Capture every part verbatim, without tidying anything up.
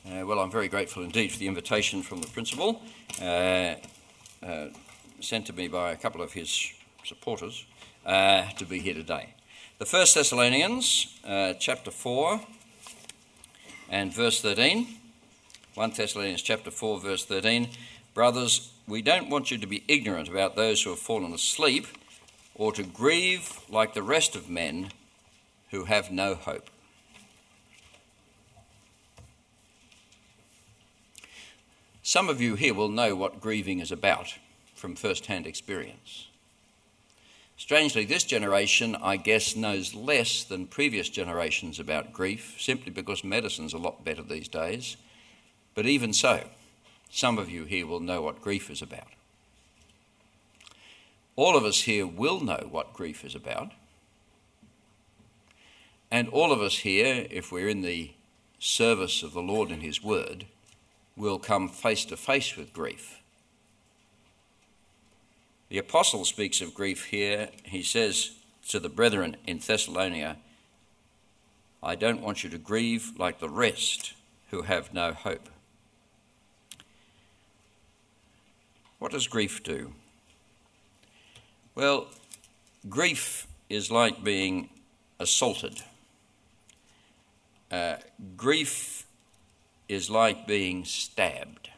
Uh, well, I'm very grateful indeed for the invitation from the principal, uh, uh, sent to me by a couple of his supporters, uh, to be here today. The First Thessalonians, uh, chapter four and verse thirteen. First Thessalonians chapter four, verse thirteen. Brothers, we don't want you to be ignorant about those who have fallen asleep, or to grieve like the rest of men who have no hope. Some of you here will know what grieving is about from first-hand experience. Strangely, this generation, I guess, knows less than previous generations about grief, simply because medicine's a lot better these days. But even so, some of you here will know what grief is about. All of us here will know what grief is about. And all of us here, if we're in the service of the Lord and his word, will come face to face with grief. The apostle speaks of grief here. He says to the brethren in Thessalonica, I don't want you to grieve like the rest who have no hope. What does grief do? Well, grief is like being assaulted. Uh, grief is like being stabbed.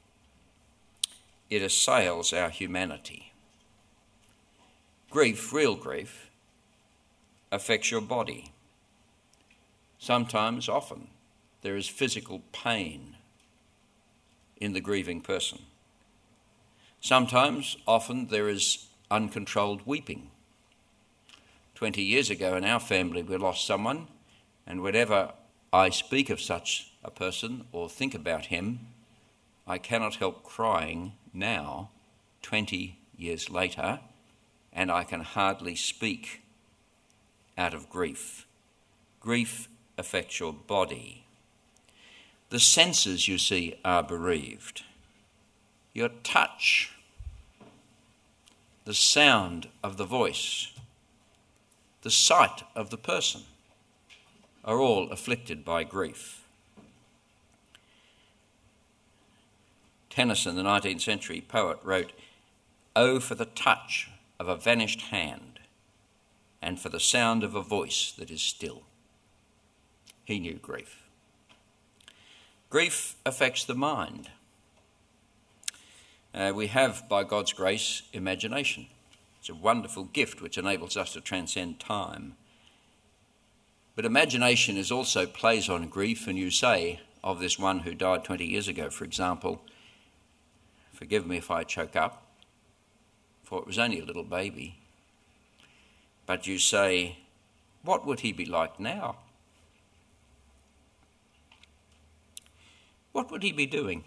It assails our humanity. Grief, real grief, affects your body. Sometimes, often, there is physical pain in the grieving person. Sometimes, often, there is uncontrolled weeping. Twenty years ago in our family we lost someone, and whenever I speak of such a person or think about him, I cannot help crying now, twenty years later, and I can hardly speak out of grief. Grief affects your body. The senses, you see, are bereaved. Your touch, the sound of the voice, the sight of the person are all afflicted by grief. Tennyson, the nineteenth century poet, wrote, "Oh, for the touch of a vanished hand and for the sound of a voice that is still." He knew grief. Grief affects the mind. Uh, we have, by God's grace, imagination. It's a wonderful gift which enables us to transcend time. But imagination is also plays on grief, and you say of this one who died twenty years ago, for example, forgive me if I choke up, for it was only a little baby. But you say, what would he be like now? What would he be doing?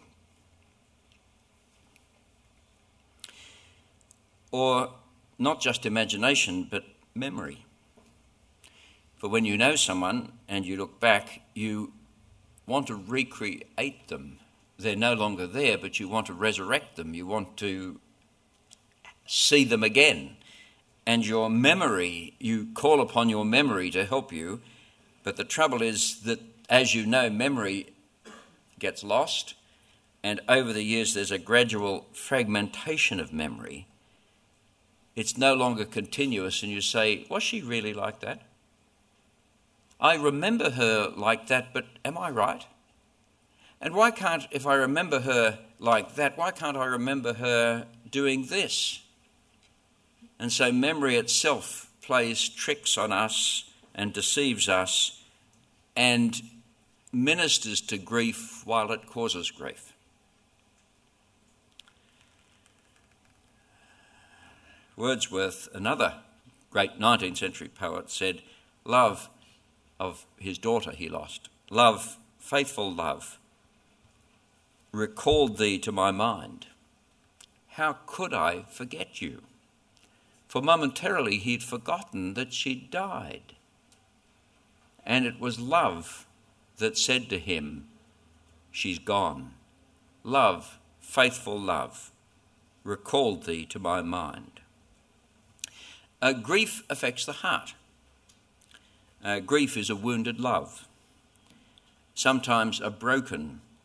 Or not just imagination, but memory. For when you know someone and you look back, you want to recreate them. They're no longer there, but you want to resurrect them. You want to see them again. And your memory, you call upon your memory to help you. But the trouble is that, as you know, memory gets lost. And over the years, there's a gradual fragmentation of memory. It's no longer continuous. And you say, was she really like that? I remember her like that, but am I right? And why can't, if I remember her like that, why can't I remember her doing this? And so memory itself plays tricks on us and deceives us and ministers to grief while it causes grief. Wordsworth, another great nineteenth century poet, said, love of his daughter he lost, love, faithful love, recalled thee to my mind. How could I forget you? For momentarily he'd forgotten that she'd died. And it was love that said to him, she's gone. Love, faithful love, recalled thee to my mind. Uh, grief affects the heart. Uh, grief is a wounded love, sometimes a broken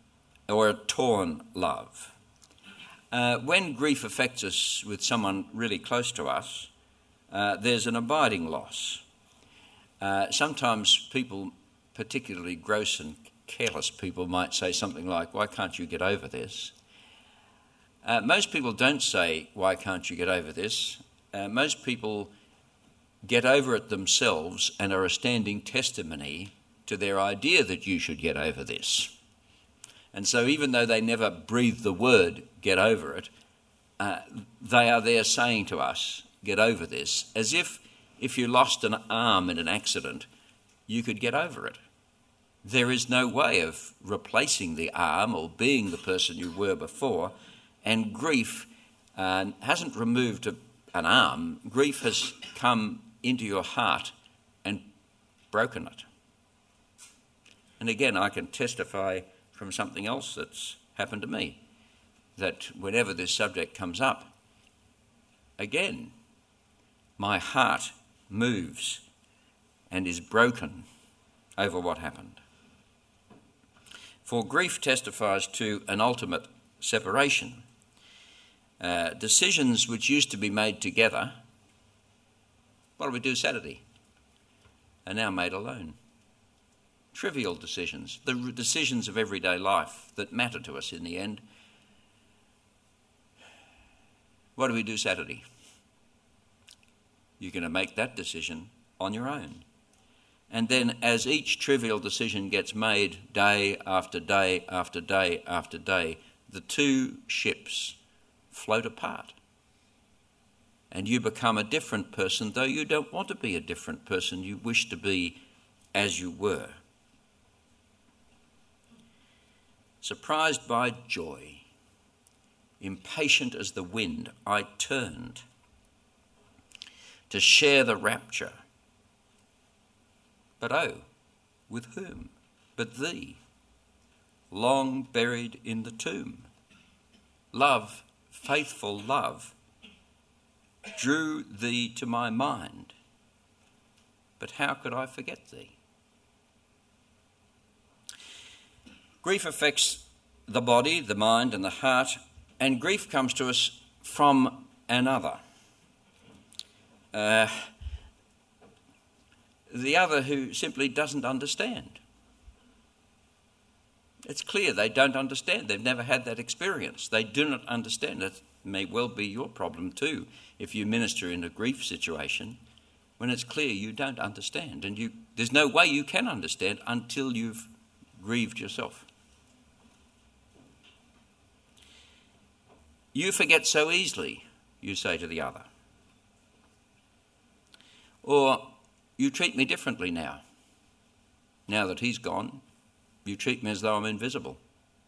or a torn love. Uh, when grief affects us with someone really close to us, uh, there's an abiding loss. Uh, sometimes people, particularly gross and careless people, might say something like, "Why can't you get over this?" Uh, most people don't say, "Why can't you get over this?" Uh, most people get over it themselves and are a standing testimony to their idea that you should get over this. And so even though they never breathe the word, "get over it," uh, they are there saying to us, "Get over this," as if if you lost an arm in an accident, you could get over it. There is no way of replacing the arm or being the person you were before, and grief uh, hasn't removed a, an arm. Grief has come into your heart and broken it. And again, I can testify from something else that's happened to me, that whenever this subject comes up, again, my heart moves and is broken over what happened. For grief testifies to an ultimate separation. Uh, decisions which used to be made together, what do we do Saturday, are now made alone. Trivial decisions, the decisions of everyday life that matter to us in the end. What do we do Saturday? You're going to make that decision on your own. And then as each trivial decision gets made day after day after day after day, the two ships float apart. And you become a different person, though you don't want to be a different person. You wish to be as you were. Surprised by joy, impatient as the wind, I turned to share the rapture. But oh, with whom but thee, long buried in the tomb? Love, faithful love, drew thee to my mind, but how could I forget thee? Grief affects the body, the mind and the heart, and grief comes to us from another. Uh, the other who simply doesn't understand. It's clear they don't understand. They've never had that experience. They do not understand. It may well be your problem too if you minister in a grief situation when it's clear you don't understand. And you, there's no way you can understand until you've grieved yourself. You forget so easily, you say to the other. Or, you treat me differently now. Now that he's gone, you treat me as though I'm invisible.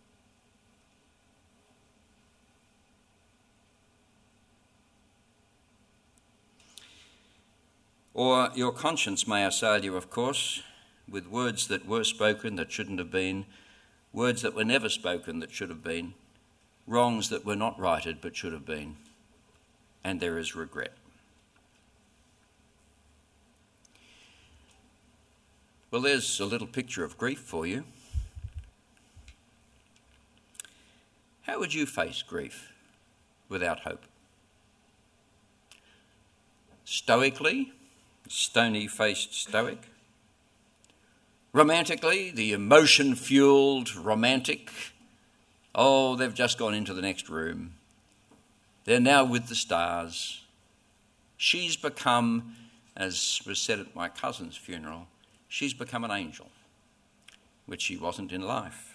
Or your conscience may assail you, of course, with words that were spoken that shouldn't have been, words that were never spoken that should have been, wrongs that were not righted but should have been, and there is regret. Well, there's a little picture of grief for you. How would you face grief without hope? Stoically, stony-faced stoic? Romantically, the emotion-fueled romantic? Oh, they've just gone into the next room. They're now with the stars. She's become, as was said at my cousin's funeral, she's become an angel, which she wasn't in life.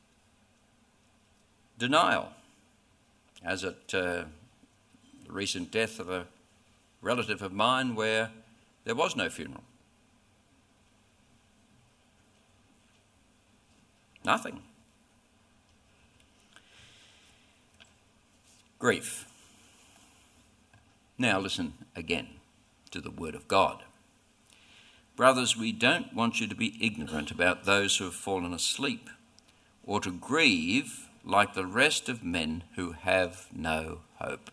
Denial, as at uh, the recent death of a relative of mine where there was no funeral. Nothing. Grief. Now listen again to the word of God. Brothers, we don't want you to be ignorant about those who have fallen asleep, or to grieve like the rest of men who have no hope.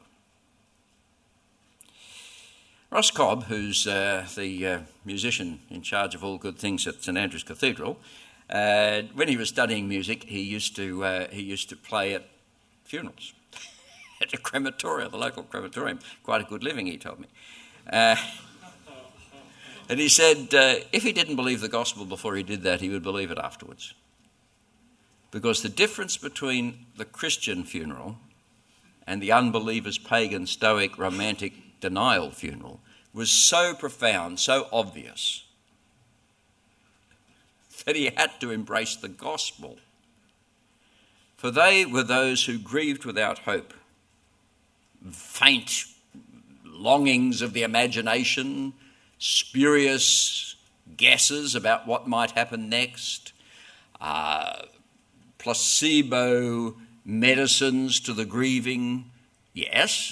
Ross Cobb, who's uh, the uh, musician in charge of all good things at St Andrew's Cathedral, Uh, when he was studying music, he used to uh, he used to play at funerals, at a crematorium, the local crematorium. Quite a good living, he told me. Uh, and he said uh, if he didn't believe the gospel before he did that, he would believe it afterwards. Because the difference between the Christian funeral and the unbeliever's pagan, stoic, romantic denial funeral was so profound, so obvious, that he had to embrace the gospel. For they were those who grieved without hope, faint longings of the imagination, spurious guesses about what might happen next, uh, placebo medicines to the grieving, yes,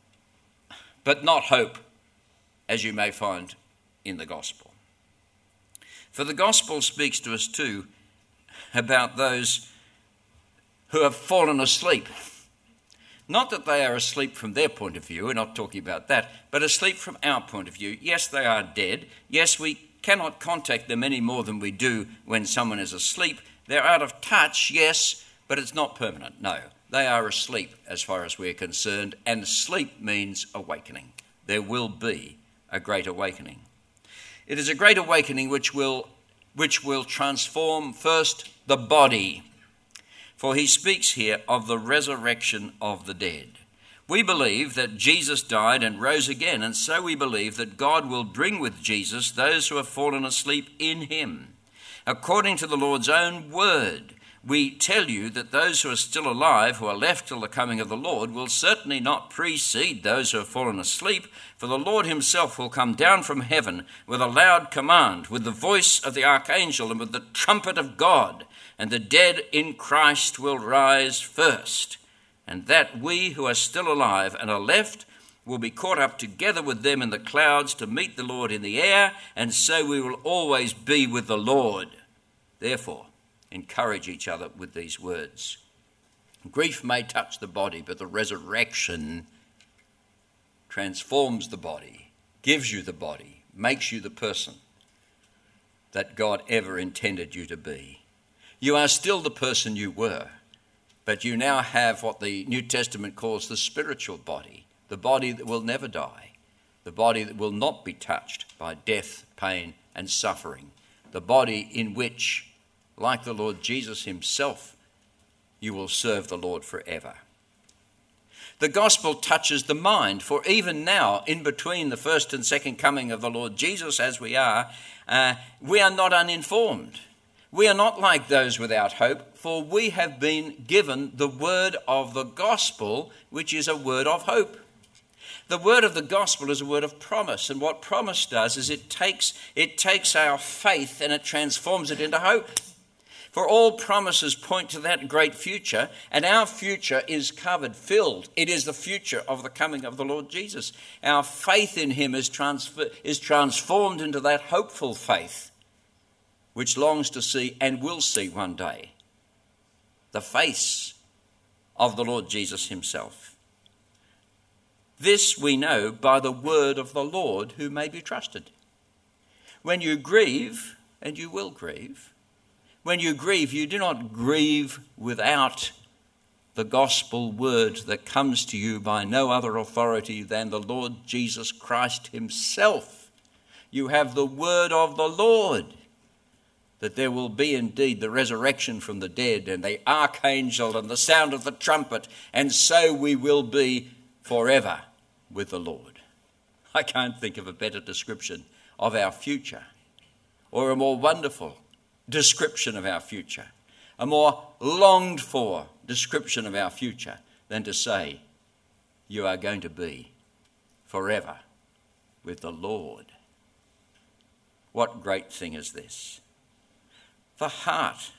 but not hope, as you may find in the gospel. For the gospel speaks to us too about those who have fallen asleep. Not that they are asleep from their point of view, we're not talking about that, but asleep from our point of view. Yes, they are dead. Yes, we cannot contact them any more than we do when someone is asleep. They're out of touch, yes, but it's not permanent. No, they are asleep as far as we're concerned, and sleep means awakening. There will be a great awakening. It is a great awakening which will, which will transform first the body, for he speaks here of the resurrection of the dead. We believe that Jesus died and rose again, and so we believe that God will bring with Jesus those who have fallen asleep in him. According to the Lord's own word, we tell you that those who are still alive, who are left till the coming of the Lord, will certainly not precede those who have fallen asleep, for the Lord himself will come down from heaven with a loud command, with the voice of the archangel and with the trumpet of God, and the dead in Christ will rise first, and that we who are still alive and are left will be caught up together with them in the clouds to meet the Lord in the air, and so we will always be with the Lord. Therefore, encourage each other with these words. Grief may touch the body, but the resurrection transforms the body, gives you the body, makes you the person that God ever intended you to be. You are still the person you were, but you now have what the New Testament calls the spiritual body, the body that will never die, the body that will not be touched by death, pain, and suffering, the body in which, like the Lord Jesus himself, you will serve the Lord forever. The gospel touches the mind, for even now, in between the first and second coming of the Lord Jesus, as we are, uh, we are not uninformed. We are not like those without hope, for we have been given the word of the gospel, which is a word of hope. The word of the gospel is a word of promise, and what promise does is it takes, it takes our faith and it transforms it into hope. For all promises point to that great future, and our future is covered, filled. It is the future of the coming of the Lord Jesus. Our faith in him is, transfer, is transformed into that hopeful faith, which longs to see and will see one day the face of the Lord Jesus himself. This we know by the word of the Lord, who may be trusted. When you grieve, and you will grieve, when you grieve, you do not grieve without the gospel word that comes to you by no other authority than the Lord Jesus Christ himself. You have the word of the Lord, that there will be indeed the resurrection from the dead and the archangel and the sound of the trumpet, and so we will be forever with the Lord. I can't think of a better description of our future, or a more wonderful description of our future, a more longed for description of our future than to say, you are going to be forever with the Lord. What great thing is this? The heart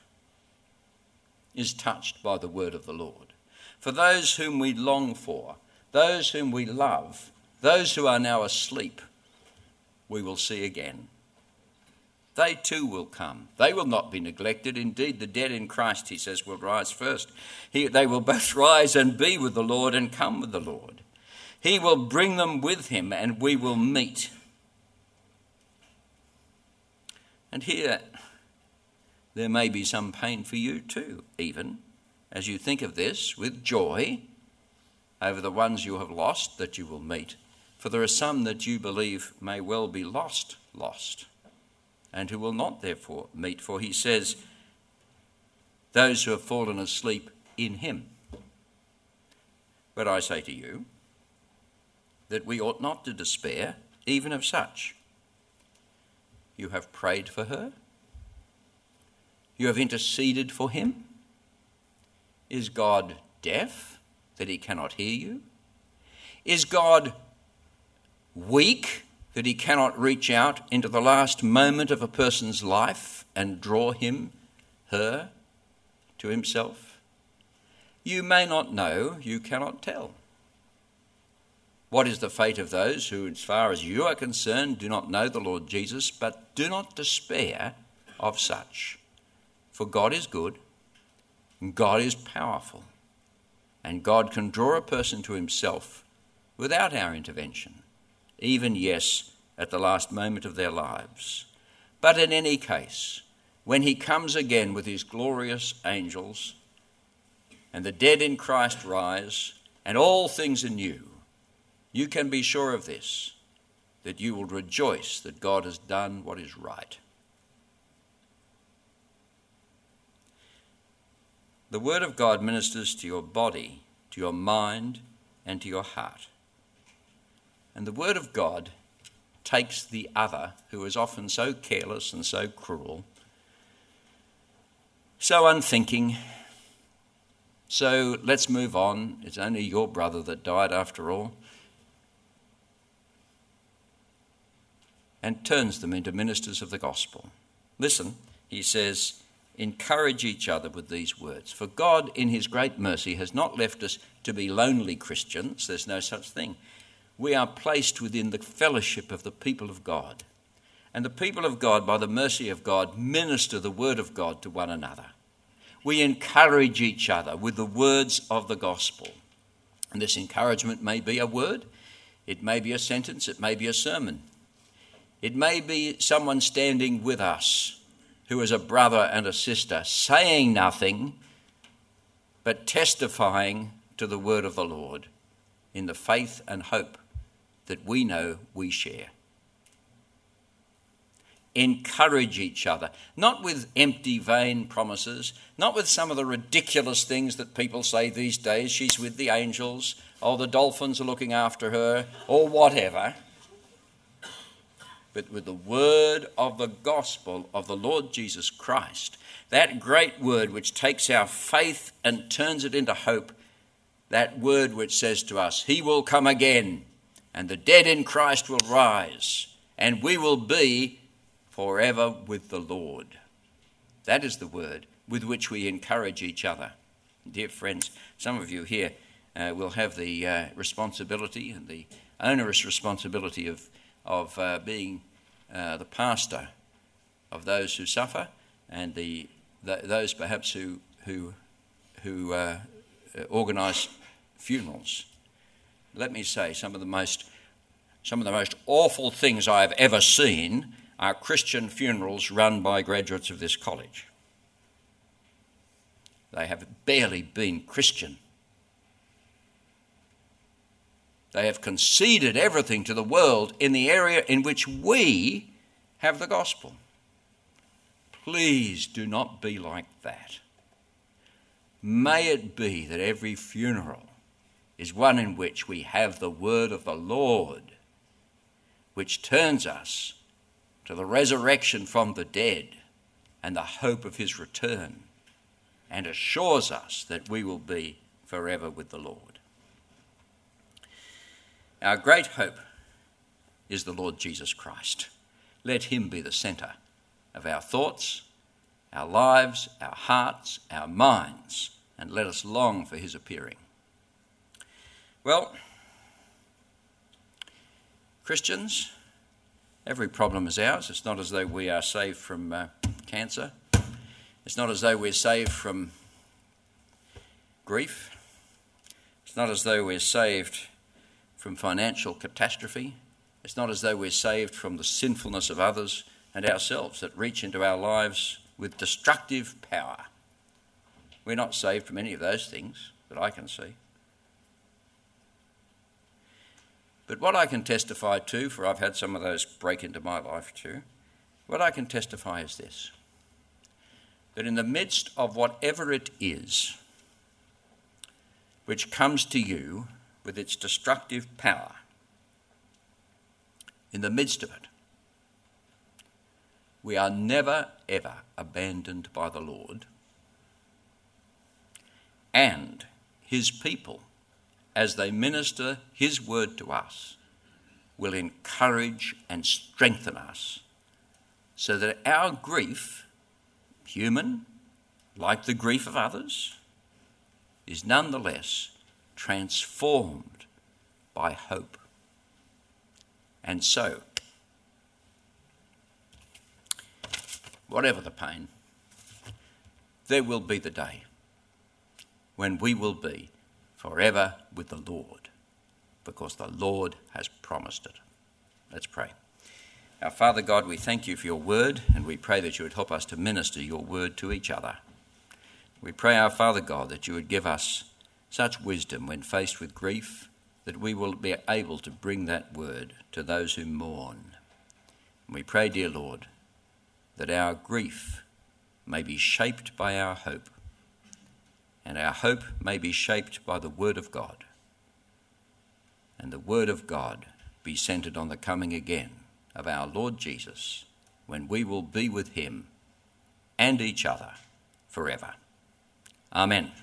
is touched by the word of the Lord. For those whom we long for, those whom we love, those who are now asleep, we will see again. They too will come. They will not be neglected. Indeed, the dead in Christ, he says, will rise first. He, they will both rise and be with the Lord and come with the Lord. He will bring them with him, and we will meet. And here, there may be some pain for you too, even as you think of this with joy over the ones you have lost that you will meet. For there are some that you believe may well be lost, lost, and who will not therefore meet. For he says, those who have fallen asleep in him. But I say to you that we ought not to despair, even of such. You have prayed for her. You have interceded for him. Is God deaf that he cannot hear you? Is God weak that he cannot reach out into the last moment of a person's life and draw him, her, to himself? You may not know, you cannot tell. What is the fate of those who, as far as you are concerned, do not know the Lord Jesus, but do not despair of such? For God is good, and God is powerful, and God can draw a person to himself without our intervention, even, yes, at the last moment of their lives. But in any case, when he comes again with his glorious angels, and the dead in Christ rise, and all things are new, you can be sure of this, that you will rejoice that God has done what is right. The word of God ministers to your body, to your mind, and to your heart. And the word of God takes the other, who is often so careless and so cruel, so unthinking, so let's move on, it's only your brother that died after all, and turns them into ministers of the gospel. Listen, he says, encourage each other with these words. For God, in his great mercy, has not left us to be lonely Christians. There's no such thing. We are placed within the fellowship of the people of God. And the people of God, by the mercy of God, minister the word of God to one another. We encourage each other with the words of the gospel. And this encouragement may be a word, it may be a sentence, it may be a sermon. It may be someone standing with us who is a brother and a sister, saying nothing, but testifying to the word of the Lord in the faith and hope that we know we share. Encourage each other, not with empty, vain promises, not with some of the ridiculous things that people say these days, she's with the angels, or the dolphins are looking after her, or whatever, but with the word of the gospel of the Lord Jesus Christ, that great word which takes our faith and turns it into hope, that word which says to us, he will come again, and the dead in Christ will rise, and we will be forever with the Lord. That is the word with which we encourage each other. Dear friends, some of you here uh, will have the uh, responsibility and the onerous responsibility of of uh, being uh, the pastor of those who suffer, and the, the those perhaps who who who uh, organise funerals. Let me say, some of the most some of the most awful things I have ever seen are Christian funerals run by graduates of this college. They have barely been Christian. They have conceded everything to the world in the area in which we have the gospel. Please do not be like that. May it be that every funeral is one in which we have the word of the Lord, which turns us to the resurrection from the dead and the hope of his return, and assures us that we will be forever with the Lord. Our great hope is the Lord Jesus Christ. Let him be the centre of our thoughts, our lives, our hearts, our minds, and let us long for his appearing. Well, Christians, every problem is ours. It's not as though we are saved from uh, cancer. It's not as though we're saved from grief. It's not as though we're saved from financial catastrophe. It's not as though we're saved from the sinfulness of others and ourselves that reach into our lives with destructive power. We're not saved from any of those things that I can see. But what I can testify to, for I've had some of those break into my life too, what I can testify is this, that in the midst of whatever it is which comes to you with its destructive power, in the midst of it, we are never, ever abandoned by the Lord, and his people, as they minister his word to us, will encourage and strengthen us so that our grief, human, like the grief of others, is nonetheless transformed by hope. And so, whatever the pain, there will be the day when we will be forever with the Lord, because the Lord has promised it. Let's pray. Our Father God, we thank you for your word, and we pray that you would help us to minister your word to each other. We pray, our Father God, that you would give us such wisdom when faced with grief, that we will be able to bring that word to those who mourn. And we pray, dear Lord, that our grief may be shaped by our hope, and our hope may be shaped by the word of God, and the word of God be centred on the coming again of our Lord Jesus, when we will be with him and each other forever. Amen.